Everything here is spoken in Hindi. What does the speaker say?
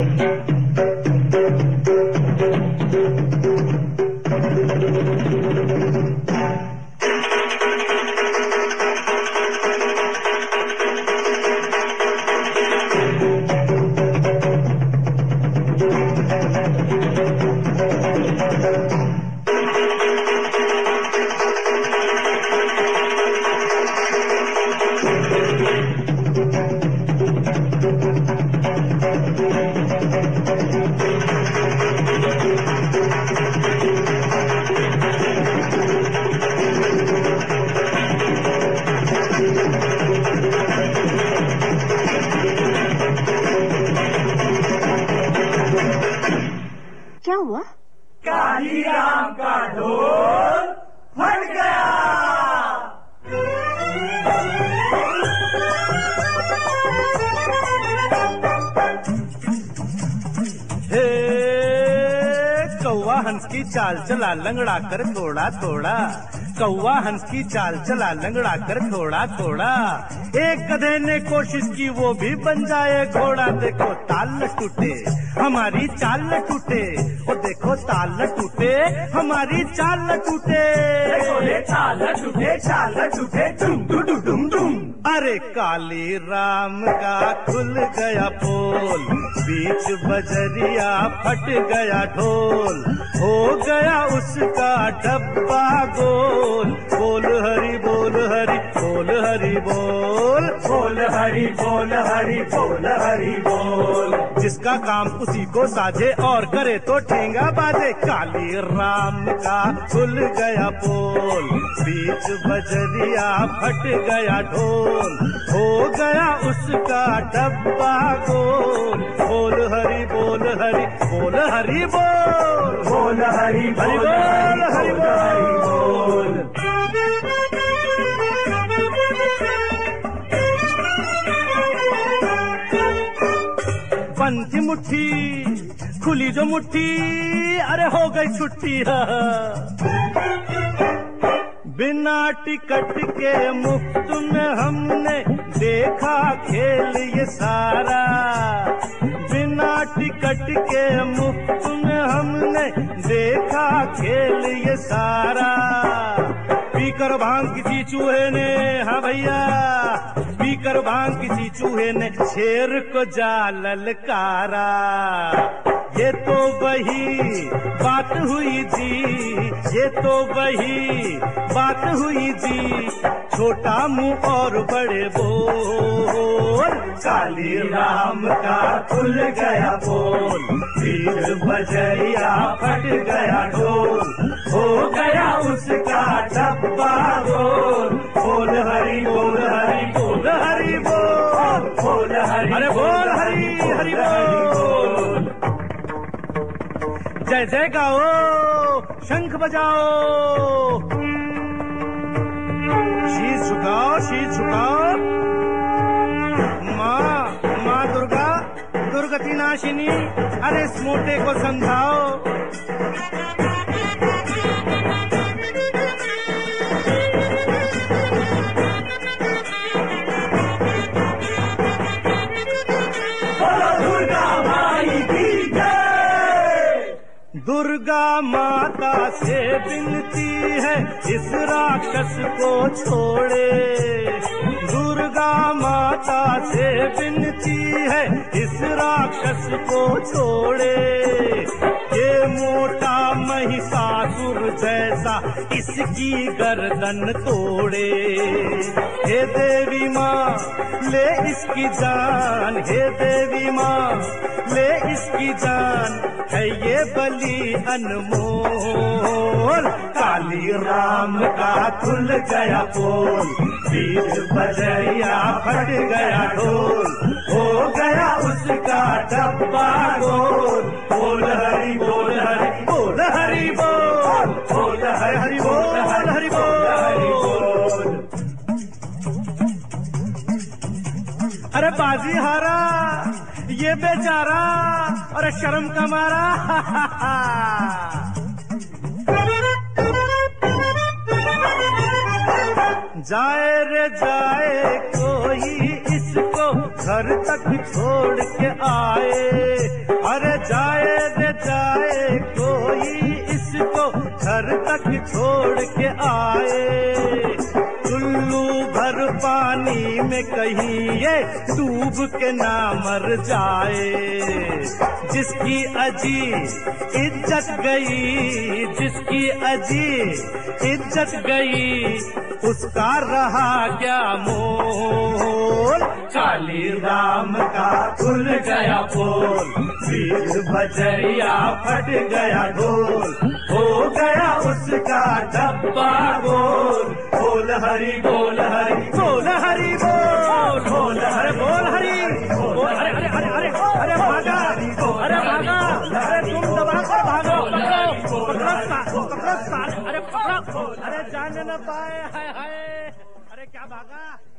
क्या हुआ? कालीराम का ढोल फट गया। हे कौवा हंस की चाल चला लंगड़ा कर थोड़ा थोड़ा, कौवा हंस की चाल चला लंगड़ा कर थोड़ा थोड़ा। एक गधे ने कोशिश की वो भी बन जाए घोड़ा, देखो ताल न टूटे हमारी चाल न टूटे, ओ देखो ताल न टूटे हमारी चाल न टूटे, चाल न टूटे चाल न टूटे डुम डुम डुम डुम। अरे काली राम का खुल गया पोल, बीच बजरिया फट गया ढोल, हो गया उसका डब्बा गोल। बोल हरि बोल हरि बोल हरि बोल, बोल हरि बोल हरि बोल हरि बोल। जिसका काम उसी को साझे और करे तो ठेंगा बाजे। काली राम का खुल गया पोल, बीच बजरिया फट गया ढोल, हो गया उसका डब्बा गोल। बोल हरि बोल हरि बोल हरि बोल, बोल हरि बोल हरि बोल। बंद थी मुट्ठी खुली जो मुट्ठी, अरे हो गई छुट्टी। बिना टिकट के मुफ्त में हमने देखा खेल ये सारा, बिना टिकट के मुफ्त में हमने देखा खेल ये सारा। पीकर भांग किसी चूहे ने, हाँ भैया पीकर भांग किसी चूहे ने शेर को जा ललकारा। ये तो वही बात हुई जी, ये तो वही बात हुई जी, छोटा मुंह और बड़े बोल। काली राम का खुल गया पोल, बीच बजरिया फट गया ढोल, हो गया उसका डब्बा गोल। बोल हरि बोल हरि बोल हरि बोल, बोल हरि अरे बोल हरि हरि बोल। जय जय गाओ शंख बजाओ, शीश झुकाओ शीश झुकाओ। माँ दुर्गा दुर्गति नाशिनी, अरे इस मोटे को समझाओ। दुर्गा माता से विनती है इस राक्षस को छोड़े, दुर्गा माता से विनती है इस राक्षस को छोड़े। ये मोटा महिषासुर जैसा इसकी गर्दन तोड़े। हे देवी माँ ले इसकी जान, हे देवी माँ ले इसकी जान, है ये बलि अनमोल। काली राम का खुल गया पोल, बीच बजरिया फट गया ढोल, हो गया उसका डब्बा गोल। बोल हरि बोल हरि बोल हरि बोल, बोल हरि बोल हरि बोल। अरे बाजी हारा ये बेचारा, अरे शर्म का मारा। जाए रे जाए कोई इसको घर तक छोड़ के आए, घर तक छोड़ के आए। चुल्लू भर पानी में कहीं ये डूब के ना मर जाए। जिसकी अजी इज्जत गई, जिसकी अजी इज्जत गई, उसका रहा क्या मोल। काली राम का खुल गया पोल, बीच बजरिया फट गया ढोल, हो गया उसका डब्बा गोल। बोल हरि बोल हरि बोल हरि बोल, बोल हरि बोल हरि बोल। अरे अरे अरे अरे अरे भागा, अरे भागा, अरे तुम दबा कर भागो, पकड़ो, अरे पकड़ो, अरे जाने न पाए, हाय हाय, अरे क्या भागा।